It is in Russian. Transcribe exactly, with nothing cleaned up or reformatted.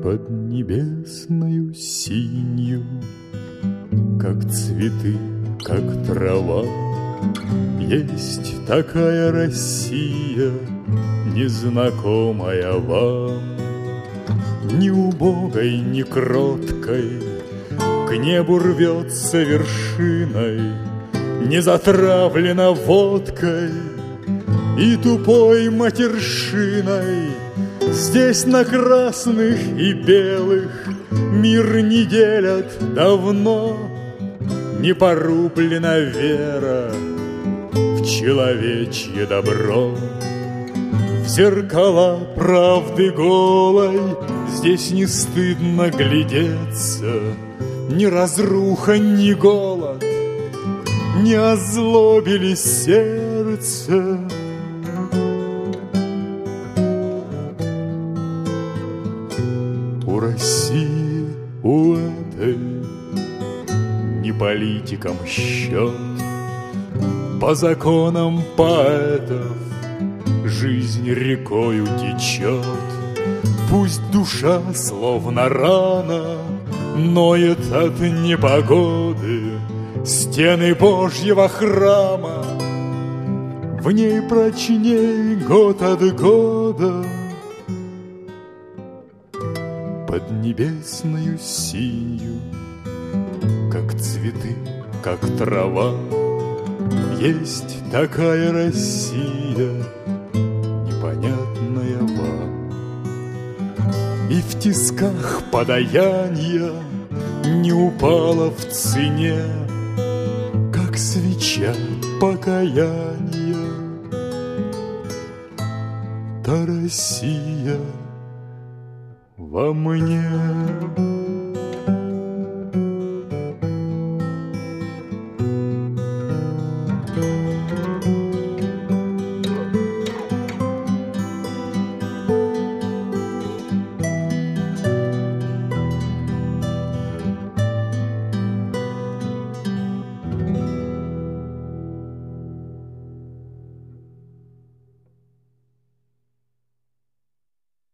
Под небесною синью, как цветы, как трава, есть такая Россия, незнакомая вам. Ни убогой, ни кроткой к небу рвется вершиной, не затравлена водкой и тупой матершиной. Здесь на красных и белых мир не делят давно, не порублена вера в человечье добро. В зеркала правды голой здесь не стыдно глядеться, ни разруха, ни голод не озлобили сердце. У России, у этой не политикам счет, по законам поэтов жизнь рекою течет. Пусть душа, словно рана, ноет от непогоды, стены Божьего храма в ней прочней год от года. Под небесною синью, как цветы, как трава, есть такая Россия, непонятная вам. И в тисках подаяния не упала в цене, как свеча покаяния, та Россия во мне.